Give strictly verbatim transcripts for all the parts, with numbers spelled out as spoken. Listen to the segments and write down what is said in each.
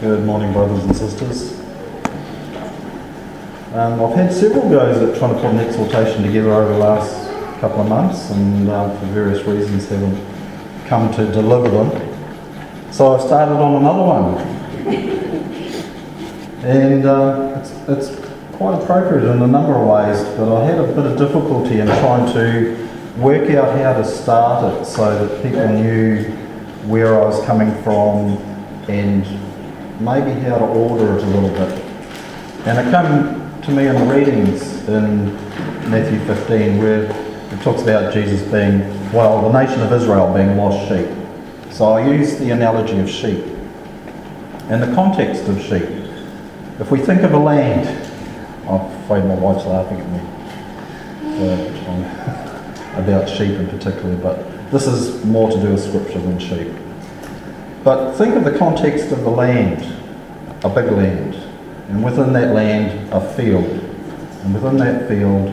Good morning, brothers and sisters. Um, I've had several goes at trying to put an exhortation together over the last couple of months, and uh, for various reasons haven't come to deliver them. So I've started on another one. And uh, it's, it's quite appropriate in a number of ways, but I had a bit of difficulty in trying to work out how to start it so that people knew where I was coming from and maybe how to order it a little bit. And it came to me in the readings in Matthew fifteen where it talks about Jesus being, well, the nation of Israel being lost sheep. So I use the analogy of sheep. In the context of sheep, if we think of a land, I'm afraid my wife's laughing at me uh, on, about sheep in particular, but this is more to do with scripture than sheep. But think of the context of the land, a big land, and within that land a field, and within that field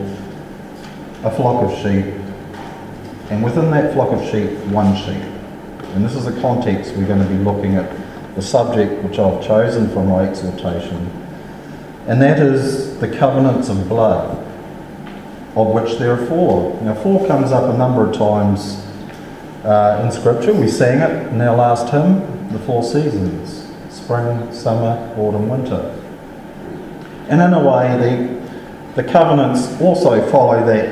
a flock of sheep, and within that flock of sheep one sheep. And this is the context we're going to be looking at, the subject which I've chosen for my exhortation, and that is the covenants of blood, of which there are four. Now four comes up a number of times Uh, in scripture. We sang it in our last hymn, the four seasons: spring, summer, autumn, winter. And in a way the, the covenants also follow that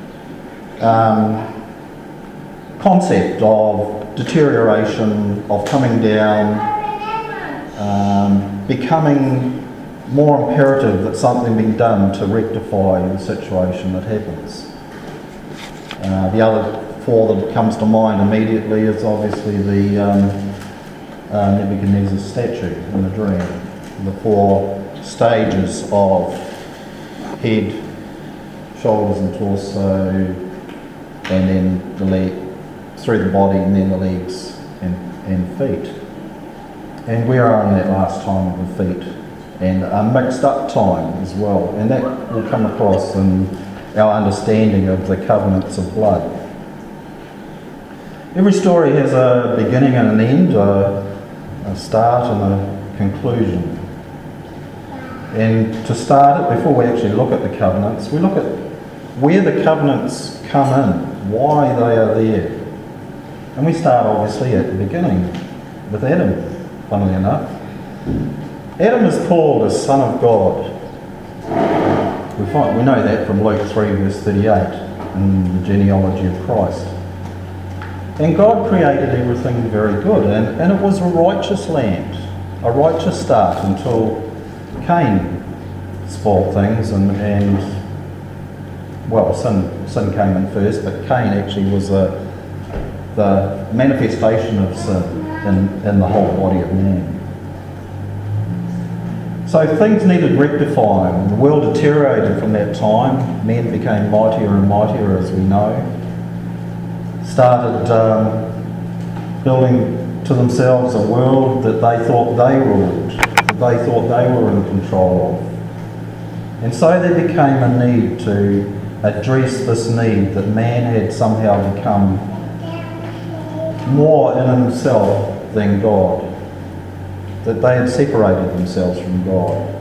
um, concept of deterioration, of coming down, um, becoming more imperative that something be done to rectify the situation that happens. Uh, the other four that comes to mind immediately is obviously the um, uh, Nebuchadnezzar statue in the dream. The four stages of head, shoulders and torso, and then the leg, through the body, and then the legs and, and feet. And we are in that last time of the feet, and a mixed up time as well, and that will come across in our understanding of the covenants of blood. Every story has a beginning and an end, a, a start and a conclusion. And to start it, before we actually look at the covenants, we look at where the covenants come in, why they are there. And we start obviously at the beginning with Adam, funnily enough. Adam is called a son of God. We find we know that from Luke three verse thirty-eight in the genealogy of Christ. And God created everything very good, and, and it was a righteous land, a righteous start until Cain spoiled things, and, and well, sin, sin came in first, but Cain actually was a, the manifestation of sin in, in the whole body of man. So things needed rectifying. The world deteriorated from that time. Men became mightier and mightier, as we know. Started um, building to themselves a world that they thought they ruled, that they thought they were in control of. And so there became a need to address this need that man had somehow become more in himself than God, that they had separated themselves from God.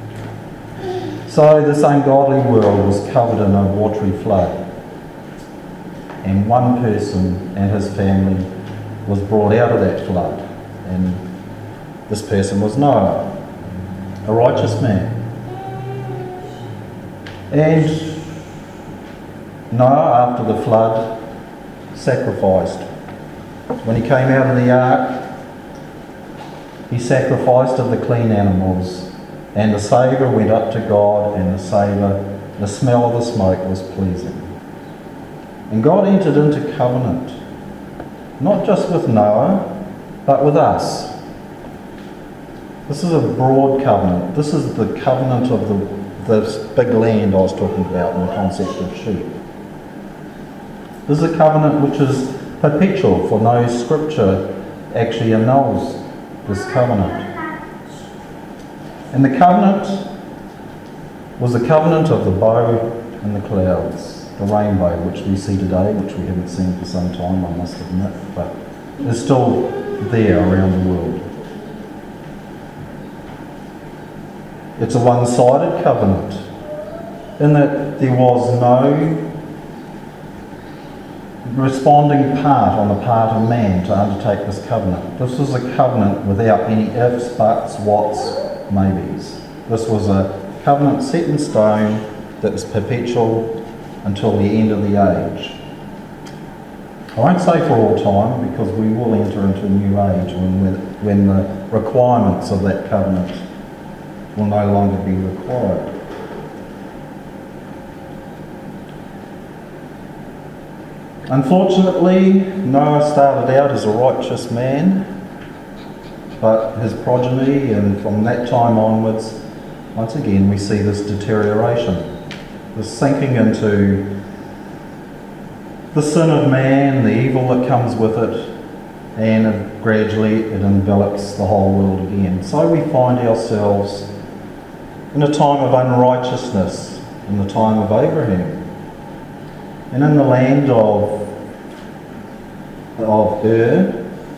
So this ungodly world was covered in a watery flood. And one person and his family was brought out of that flood. And this person was Noah, a righteous man. And Noah, after the flood, sacrificed. When he came out of the ark, he sacrificed of the clean animals, and the savour went up to God, and the savour, the smell of the smoke was pleasing. And God entered into covenant, not just with Noah, but with us. This is a broad covenant. This is the covenant of the, this big land I was talking about in the concept of sheep. This is a covenant which is perpetual, for no scripture actually annuls this covenant. And the covenant was the covenant of the bow and the clouds. The rainbow, which we see today, which we haven't seen for some time, I must admit, but is still there around the world. It's a one-sided covenant, in that there was no responding part on the part of man to undertake this covenant. This was a covenant without any ifs, buts, whats, maybes. This was a covenant set in stone that was perpetual until the end of the age. I won't say for all time, because we will enter into a new age when, when the requirements of that covenant will no longer be required. Unfortunately, Noah started out as a righteous man, but his progeny, and from that time onwards, once again we see this deterioration, this sinking into the sin of man, the evil that comes with it, and gradually it envelops the whole world again. So we find ourselves in a time of unrighteousness, in the time of Abraham. And in the land of, of Ur,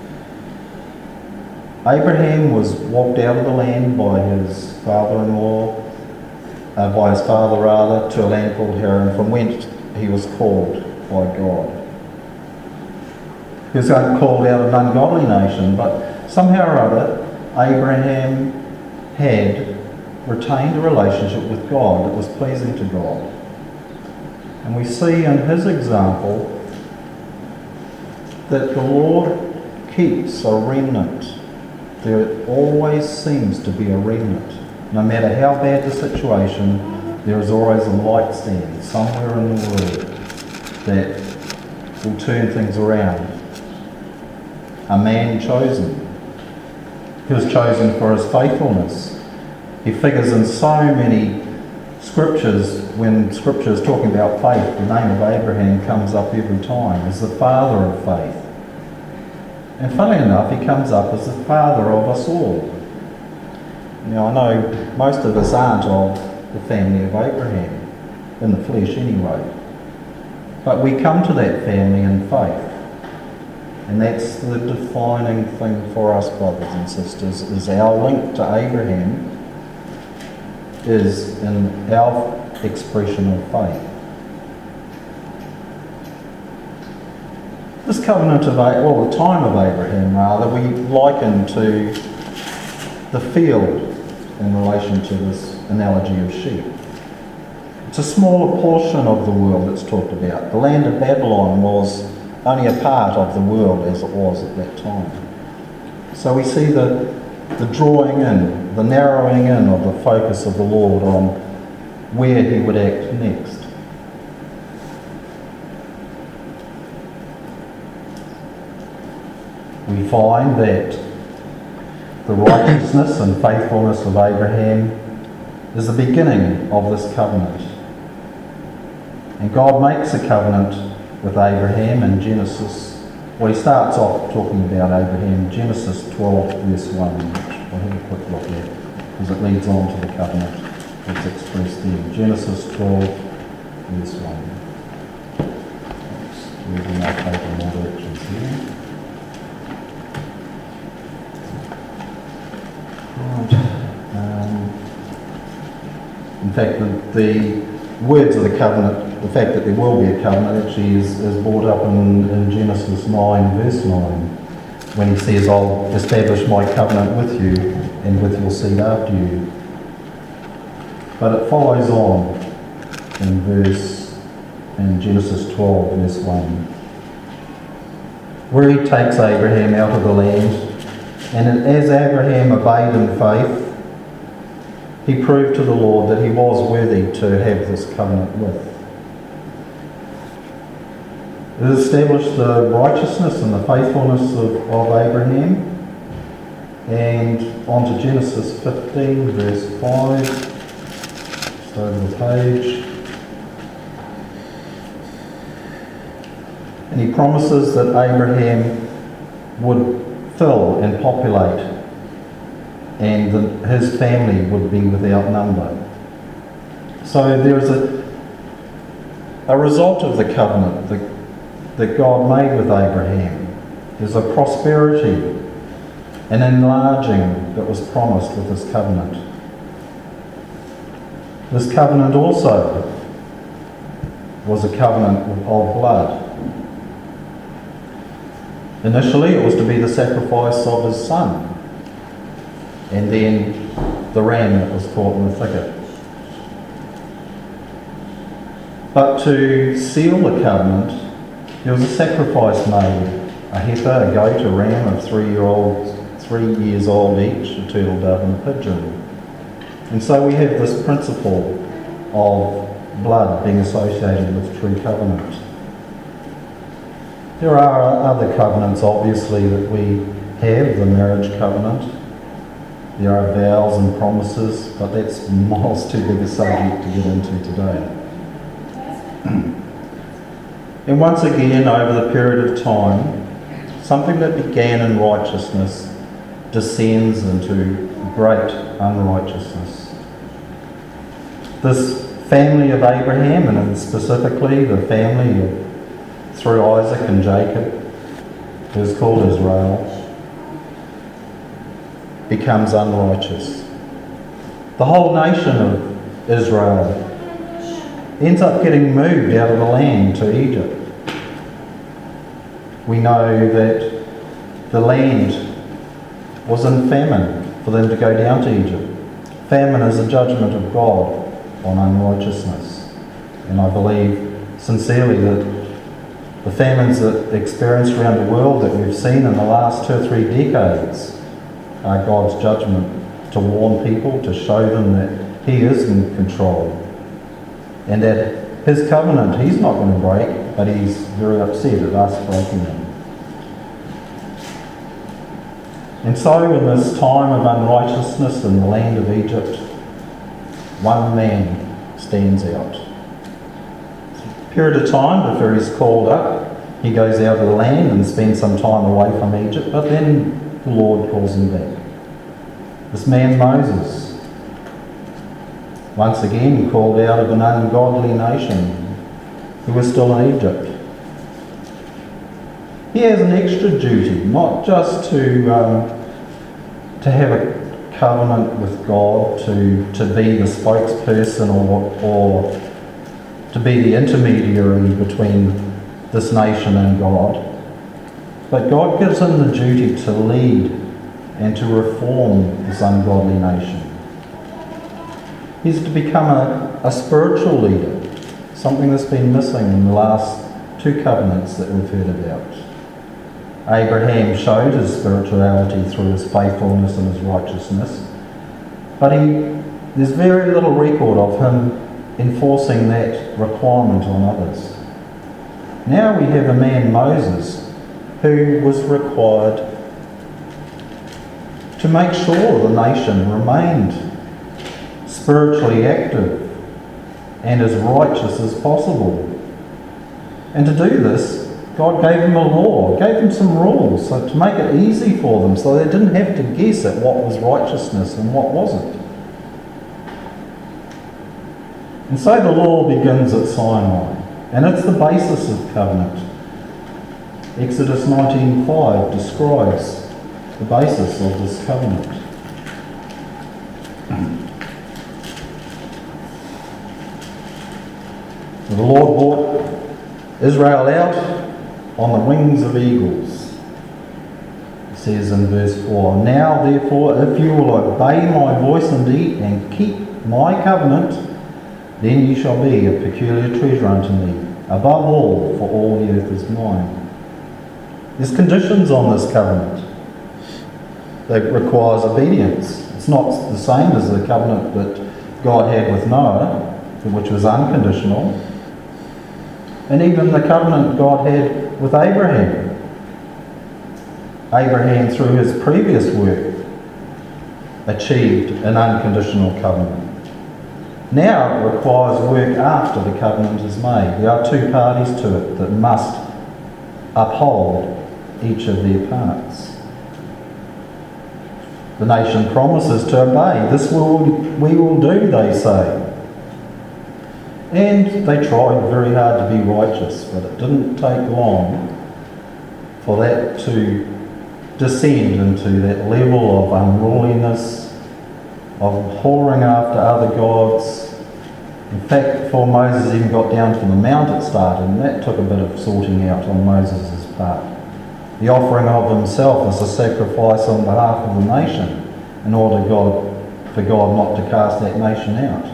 Abraham was walked out of the land by his father-in-law, uh, by his father rather, to a land called Haran, from whence he was called by God. He was called out of an ungodly nation, but somehow or other, Abraham had retained a relationship with God that was pleasing to God. And we see in his example that the Lord keeps a remnant. There always seems to be a remnant. No matter how bad the situation, there is always a light stand somewhere in the world that will turn things around. A man chosen. He was chosen for his faithfulness. He figures in so many scriptures. When scripture is talking about faith, the name of Abraham comes up every time as the father of faith. And funnily enough, he comes up as the father of us all. Now, I know most of us aren't of the family of Abraham, in the flesh anyway. But we come to that family in faith. And that's the defining thing for us, brothers and sisters, is our link to Abraham is in our expression of faith. This covenant of, well, the time of Abraham rather, we liken to the field in relation to this analogy of sheep. It's a smaller portion of the world that's talked about. The land of Babylon was only a part of the world as it was at that time. So we see the, the drawing in, the narrowing in of the focus of the Lord on where he would act next. We find that the righteousness and faithfulness of Abraham is the beginning of this covenant. And God makes a covenant with Abraham in Genesis. Well, he starts off talking about Abraham, Genesis twelve verse one, which we'll have a quick look at, because it leads on to the covenant that's expressed there. Genesis twelve verse one. Oops, moving our paper in more directions here. Right. Um, in fact, the, the words of the covenant, the fact that there will be a covenant, actually is, is brought up in, in Genesis nine verse nine, when he says, I'll establish my covenant with you and with your seed after you. But it follows on in verse, in Genesis twelve verse one, where he takes Abraham out of the land, and as Abraham obeyed in faith, he proved to the Lord that he was worthy to have this covenant with. It established the righteousness and the faithfulness of, of Abraham. And on to Genesis fifteen verse five, just over the page. And he promises that Abraham would fill and populate, and the, his family would be without number. So there is a, a result of the covenant that, that God made with Abraham. There's a prosperity, an enlarging that was promised with this covenant. This covenant also was a covenant of blood. Initially, it was to be the sacrifice of his son, and then the ram that was caught in the thicket. But to seal the covenant, there was a sacrifice made, a heifer, a goat, a ram of three-year-old, three years old each, a turtle dove and a pigeon. And so we have this principle of blood being associated with true covenant. There are other covenants, obviously, that we have, the marriage covenant. There are vows and promises, but that's miles too big a subject to get into today. And once again, over the period of time, something that began in righteousness descends into great unrighteousness. This family of Abraham, and specifically the family of, through Isaac and Jacob, who is called Israel, becomes unrighteous. The whole nation of Israel ends up getting moved out of the land to Egypt. We know that the land was in famine for them to go down to Egypt. Famine is a judgment of God on unrighteousness. And I believe sincerely that the famines that experienced around the world that we've seen in the last two or three decades are God's judgment to warn people, to show them that He is in control and that His covenant He's not going to break, but He's very upset at us breaking them. And so in this time of unrighteousness in the land of Egypt, one man stands out. A period of time before he's called up, he goes out of the land and spends some time away from Egypt, but then the Lord calls him back. This man Moses, once again called out of an ungodly nation who was still in Egypt. He has an extra duty, not just to um, to have a covenant with God, to, to be the spokesperson or, or to be the intermediary between this nation and God, but God gives him the duty to lead and to reform this ungodly nation. He's to become a, a spiritual leader, something that's been missing in the last two covenants that we've heard about. Abraham showed his spirituality through his faithfulness and his righteousness, but he, there's very little record of him enforcing that requirement on others. Now we have a man, Moses, who was required to make sure the nation remained spiritually active and as righteous as possible. And to do this, God gave them a law, gave them some rules, so to make it easy for them, so they didn't have to guess at what was righteousness and what wasn't. And so the law begins at Sinai, and it's the basis of covenant. Exodus nineteen five describes the basis of this covenant. The Lord brought Israel out on the wings of eagles. It says in verse four, "Now therefore, if you will obey my voice indeed and keep my covenant, then you shall be a peculiar treasure unto me, above all, for all the earth is mine." There's conditions on this covenant that requires obedience. It's not the same as the covenant that God had with Noah, which was unconditional, and even the covenant God had with Abraham. Abraham, through his previous work, achieved an unconditional covenant. Now it requires work after the covenant is made. There are two parties to it that must uphold each of their parts. The nation promises to obey. This will we will do, they say. And they tried very hard to be righteous, but it didn't take long for that to descend into that level of unruliness, of whoring after other gods, In fact, before Moses even got down to the mount it started, and that took a bit of sorting out on Moses' part. The offering of himself as a sacrifice on behalf of the nation, in order God, for God not to cast that nation out.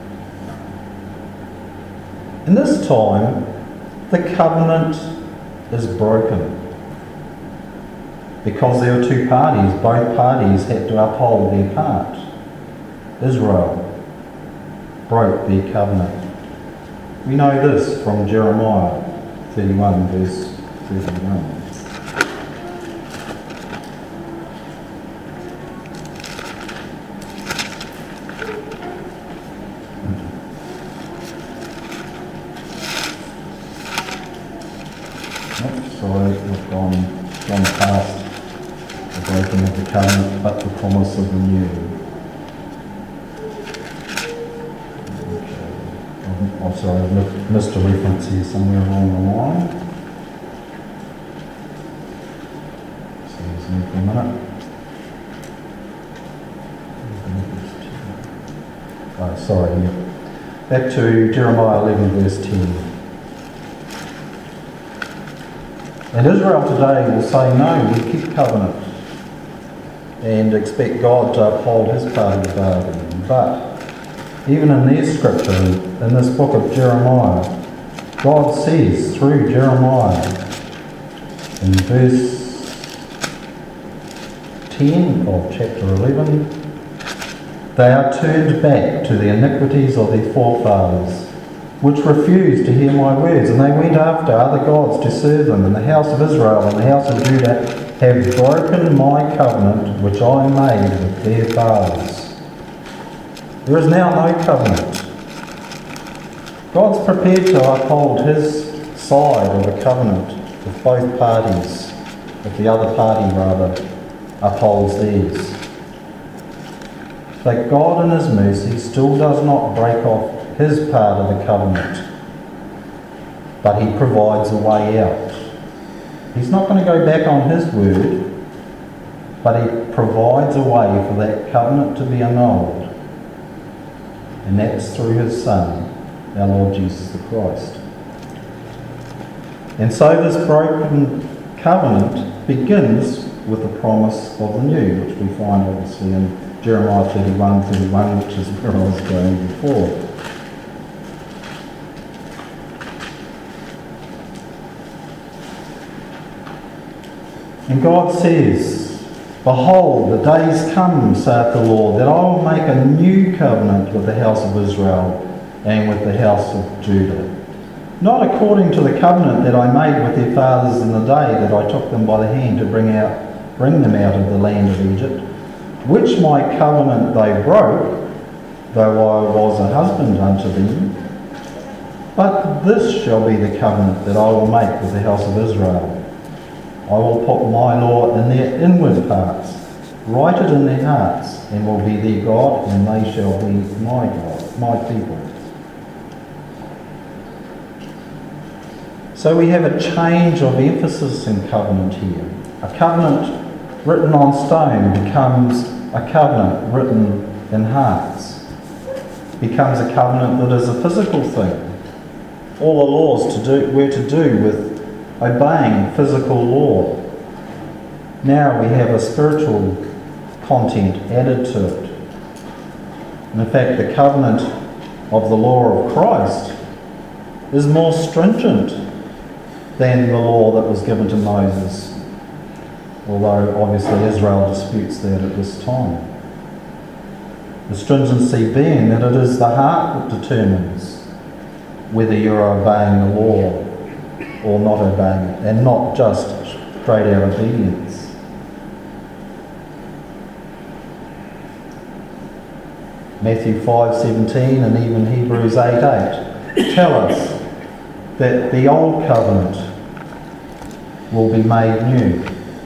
In this time, the covenant is broken. Because there were two parties, both parties had to uphold their part. Israel broke their covenant. We know this from Jeremiah thirty-one, verse thirty-one. Oh, sorry, we've gone, gone past the breaking of the covenant, but the promise of the new. Okay. Oh, sorry, I've missed a reference here somewhere along the line. Excuse me for a minute. Oh, sorry, yeah. Back to Jeremiah eleven, verse ten. And Israel today will say, no, we keep covenant and expect God to uphold his part of the bargain. But even in their scripture, in this book of Jeremiah, God says through Jeremiah in verse ten of chapter eleven, they are turned back to the iniquities of their forefathers, which refused to hear my words, and they went after other gods to serve them, and the house of Israel and the house of Judah have broken my covenant which I made with their fathers. There is now no covenant. God's prepared to uphold his side of the covenant with both parties, if the other party rather upholds theirs. But God in his mercy still does not break off his part of the covenant, but he provides a way out. He's not going to go back on his word, but he provides a way for that covenant to be annulled, and that's through his Son, our Lord Jesus the Christ. And so this broken covenant begins with the promise of the new, which we find obviously in Jeremiah thirty-one, thirty-one, which is where I was going before. And God says, behold, the days come, saith the Lord, that I will make a new covenant with the house of Israel and with the house of Judah. Not according to the covenant that I made with their fathers in the day that I took them by the hand to bring out, bring them out of the land of Egypt, which my covenant they broke, though I was a husband unto them. But this shall be the covenant that I will make with the house of Israel. I will put my law in their inward parts, write it in their hearts, and will be their God, and they shall be my God, my people. So we have a change of emphasis in covenant here. A covenant written on stone becomes a covenant written in hearts. Becomes a covenant that is a physical thing. All the laws to do were to do with obeying physical law. Now we have a spiritual content added to it. And in fact, the covenant of the law of Christ is more stringent than the law that was given to Moses, although obviously Israel disputes that at this time. The stringency being that it is the heart that determines whether you're obeying the law or not obeying it, and not just straight out obedience. Matthew five seventeen and even Hebrews eight eight tell us that the old covenant will be made new.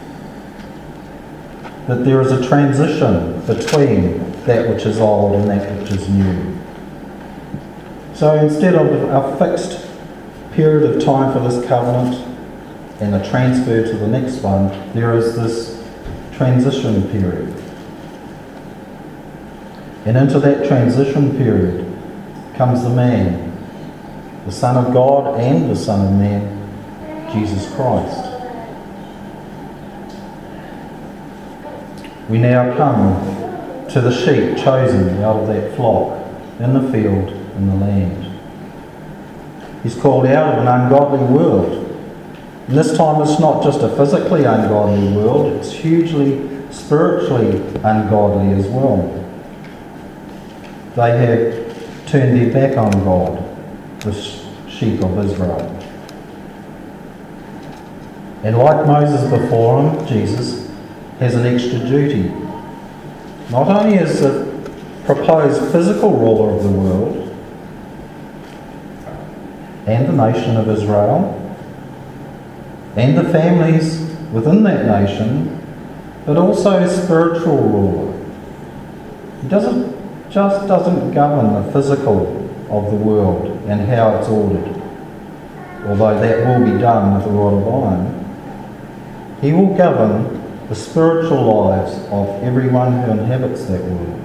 That there is a transition between that which is old and that which is new. So instead of a fixed period of time for this covenant and a transfer to the next one, there is this transition period. And into that transition period comes the man, the Son of God and the Son of Man, Jesus Christ. We now come to the sheep chosen out of that flock, in the field, in the land. He's called out of an ungodly world. And this time it's not just a physically ungodly world, it's hugely spiritually ungodly as well. They have turned their back on God, the sheep of Israel. And like Moses before him, Jesus has an extra duty. Not only as the proposed physical ruler of the world and the nation of Israel and the families within that nation, but also a spiritual ruler. He doesn't just doesn't govern the physical of the world and how it's ordered, although that will be done with a rod of iron. He will govern the spiritual lives of everyone who inhabits that world.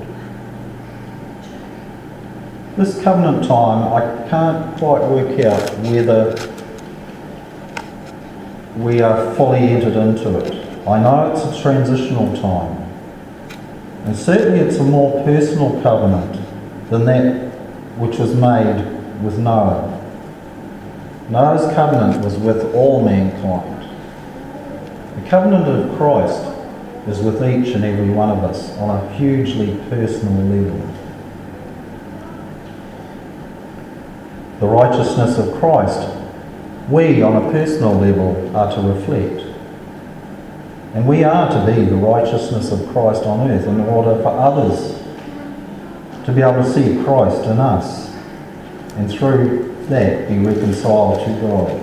This covenant time, I can't quite work out whether we are fully entered into it. I know it's a transitional time. And certainly it's a more personal covenant than that which was made with Noah. Noah's covenant was with all mankind. The covenant of Christ is with each and every one of us on a hugely personal level. The righteousness of Christ, we on a personal level are to reflect. And we are to be the righteousness of Christ on earth in order for others to be able to see Christ in us and through that be reconciled to God.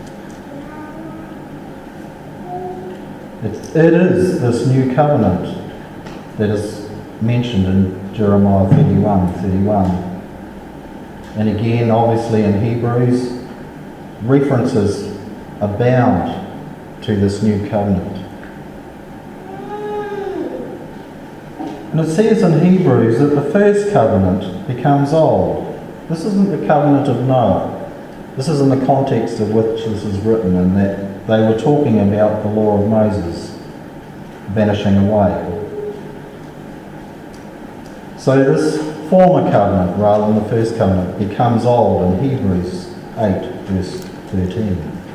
It, it is this new covenant that is mentioned in Jeremiah thirty-one thirty-one. And again, obviously in Hebrews, references abound to this new covenant. And it says in Hebrews that the first covenant becomes old. This isn't the covenant of Noah. This is in the context of which this is written, and that they were talking about the law of Moses vanishing away. So this former covenant, rather than the first covenant, becomes old in Hebrews eight, verse thirteen.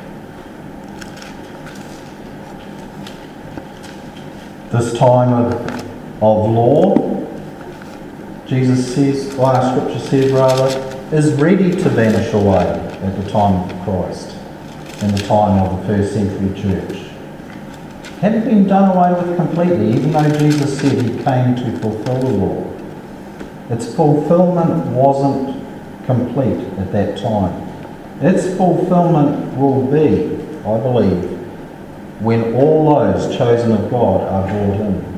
This time of of law, Jesus says, or our scripture says rather, is ready to vanish away at the time of Christ, in the time of the first century church. Hadn't been done away with completely, even though Jesus said he came to fulfill the law. Its fulfillment wasn't complete at that time. Its fulfillment will be, I believe, when all those chosen of God are brought in.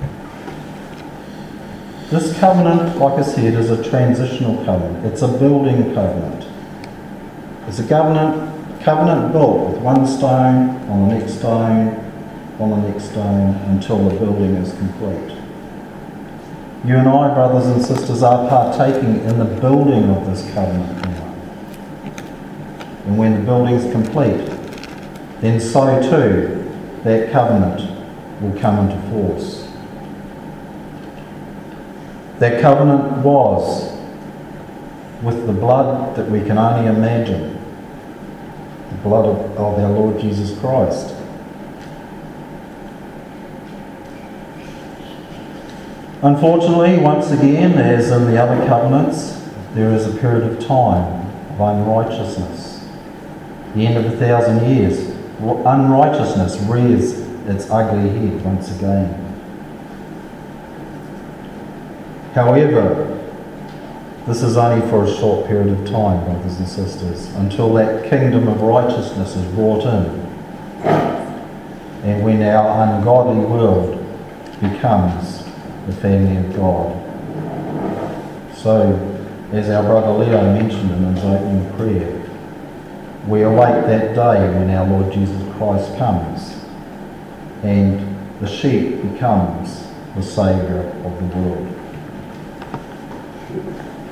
This covenant, like I said, is a transitional covenant. It's a building covenant. It's a covenant, covenant built with one stone on the next stone, on the next stone, until the building is complete. You and I, brothers and sisters, are partaking in the building of this covenant now. And when the building is complete, then so too that covenant will come into force. That covenant was with the blood that we can only imagine, the blood of, of our Lord Jesus Christ. Unfortunately, once again, as in the other covenants, there is a period of time of unrighteousness. The end of a thousand years, unrighteousness rears its ugly head once again. However, this is only for a short period of time, brothers and sisters, until that kingdom of righteousness is brought in, and when our ungodly world becomes the family of God. So, as our brother Leo mentioned in his opening prayer, we await that day when our Lord Jesus Christ comes and the sheep becomes the Saviour of the world.